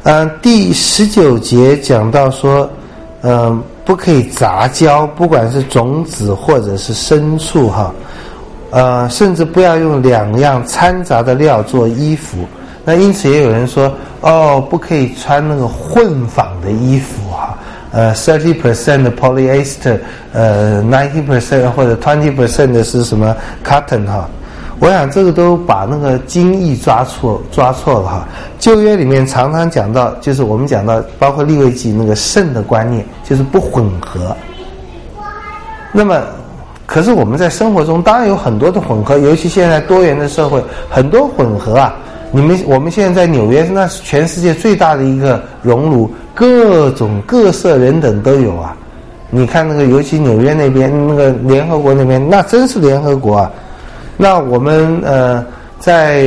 第19节讲到说，不可以杂交，不管是种子或者是牲畜哈，甚至不要用2样掺杂的料做衣服。那因此也有人说，不可以穿那个混纺的衣服哈，30% 的 polyester， 90% 或者 20% 的是什么 cotton 哈。我想这个都把那个精义抓错了哈。旧约里面常常讲到，就是我们讲到包括利未记那个圣的观念，就是不混合。那么可是我们在生活中当然有很多的混合，尤其现在多元的社会，很多混合啊。我们现在在纽约，那是全世界最大的一个熔炉，各种各色人等都有啊。你看那个，尤其纽约那边那个联合国那边，那真是联合国啊。那我们在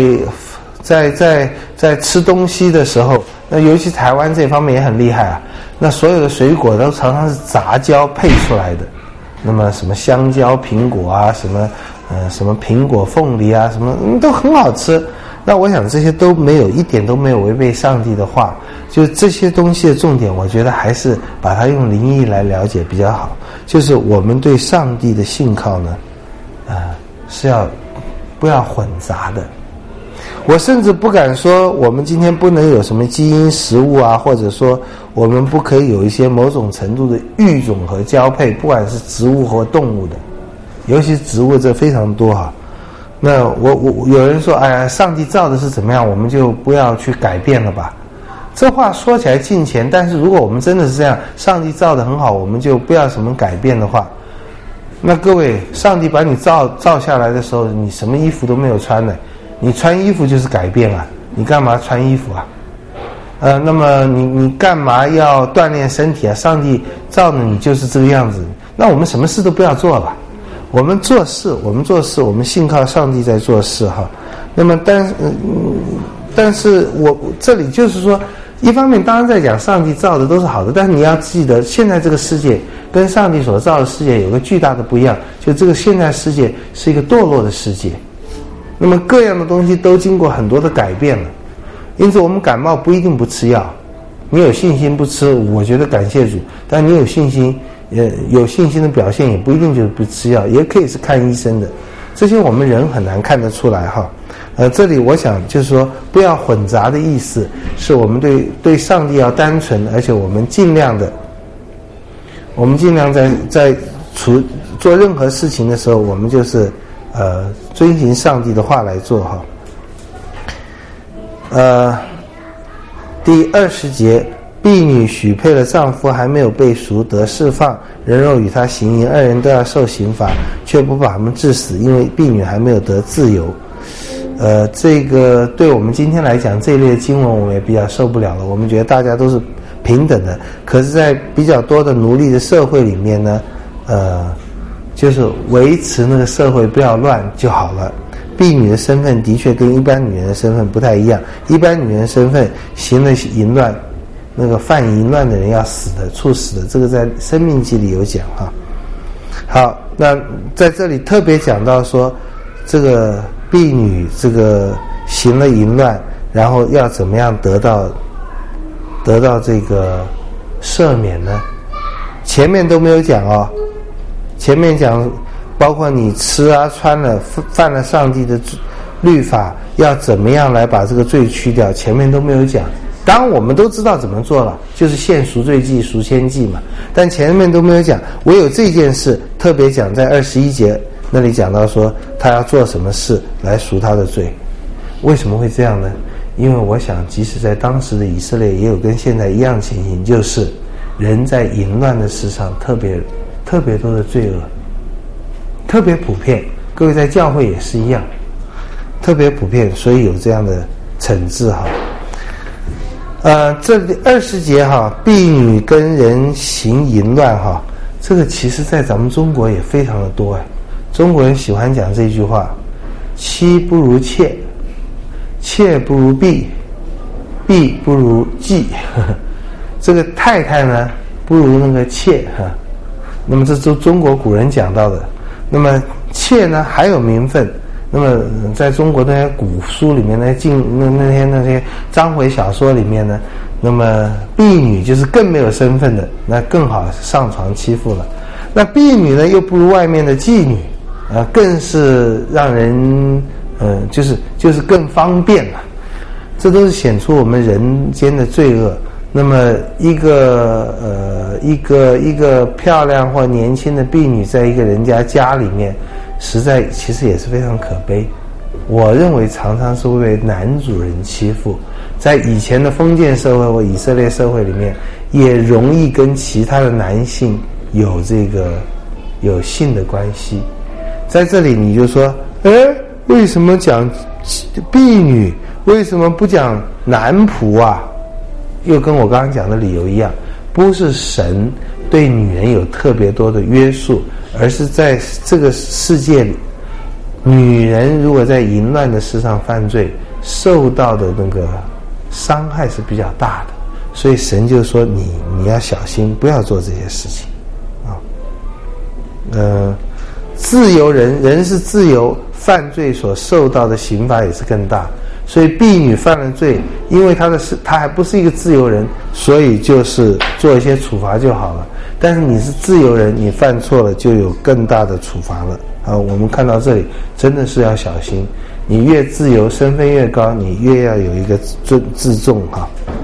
吃东西的时候，那尤其台湾这方面也很厉害啊。那所有的水果都常常是杂交配出来的。那么什么香蕉、苹果啊，什么苹果、凤梨啊，什么都很好吃。那我想这些都一点都没有违背上帝的话，就这些东西的重点，我觉得还是把它用灵意来了解比较好。就是我们对上帝的信靠呢，是不要混杂的。我甚至不敢说我们今天不能有什么基因食物啊，或者说我们不可以有一些某种程度的育种和交配，不管是植物或动物的，尤其植物这非常多哈。那我有人说，上帝造的是怎么样，我们就不要去改变了吧。这话说起来近前，但是如果我们真的是这样，上帝造的很好，我们就不要什么改变的话，那各位，上帝把你造下来的时候，你什么衣服都没有穿的，你穿衣服就是改变啊，你干嘛穿衣服啊？那么你干嘛要锻炼身体啊？上帝造的你就是这个样子，那我们什么事都不要做吧。我们做事，我们信靠上帝在做事哈。那么但是我这里就是说，一方面当然在讲上帝造的都是好的，但是你要记得，现在这个世界跟上帝所造的世界有个巨大的不一样，就这个现在世界是一个堕落的世界。那么各样的东西都经过很多的改变了，因此我们感冒不一定不吃药，你有信心不吃，我觉得感谢主，但你有信心的表现也不一定就是不吃药，也可以是看医生的，这些我们人很难看得出来哈。这里我想就是说，不要混杂的意思是我们对上帝要单纯，而且我们尽量在做任何事情的时候，我们就是遵循上帝的话来做哈。第20节，婢女许配了丈夫还没有被赎得释放，人若与他行淫，2人都要受刑罚，却不把他们治死，因为婢女还没有得自由。这个对我们今天来讲，这一类的经文我们也比较受不了了。我们觉得大家都是平等的，可是在比较多的奴隶的社会里面呢，就是维持那个社会不要乱就好了。婢女的身份的确跟一般女人的身份不太一样，一般女人身份行了淫乱，那个犯淫乱的人要死的，处死的，这个在生命记里有讲哈。好，那在这里特别讲到说，这个婢女这个行了淫乱，然后要怎么样得到这个赦免呢？前面都没有讲哦，前面讲包括你吃啊穿了犯了上帝的律法，要怎么样来把这个罪去掉，前面都没有讲。当然我们都知道怎么做了，就是献赎罪祭赎愆祭嘛，但前面都没有讲，唯有这件事特别讲在21节那里讲到说他要做什么事来赎他的罪。为什么会这样呢？因为我想即使在当时的以色列也有跟现在一样情形，就是人在淫乱的事上特别多的罪恶，特别普遍，各位在教会也是一样，特别普遍，所以有这样的惩治哈。这里20节哈，婢女跟人行淫乱哈，这个其实在咱们中国也非常的多哎。中国人喜欢讲这句话，妻不如妾，妾不如婢，婢不如妓，这个太太呢不如那个妾哈。那么这是中国古人讲到的。那么妾呢还有名分，那么在中国那些古书里面那些章回小说里面呢， 那么婢女就是更没有身份的，那更好上床欺负了。那婢女呢又不如外面的妓女，更是让人就是更方便了。这都是显出我们人间的罪恶。那么一个漂亮或年轻的婢女在一个人家家里面，实在其实也是非常可悲。我认为常常是为男主人欺负，在以前的封建社会或以色列社会里面，也容易跟其他的男性有性的关系。在这里你就说，为什么讲婢女，为什么不讲男仆啊？又跟我刚刚讲的理由一样，不是神对女人有特别多的约束，而是在这个世界里，女人如果在淫乱的事上犯罪，受到的那个伤害是比较大的，所以神就说你要小心，不要做这些事情啊。自由人是自由，犯罪所受到的刑罚也是更大。所以婢女犯了罪，因为她还不是一个自由人，所以就是做一些处罚就好了。但是你是自由人，你犯错了就有更大的处罚了啊！我们看到这里真的是要小心，你越自由，身份越高，你越要有一个自重哈。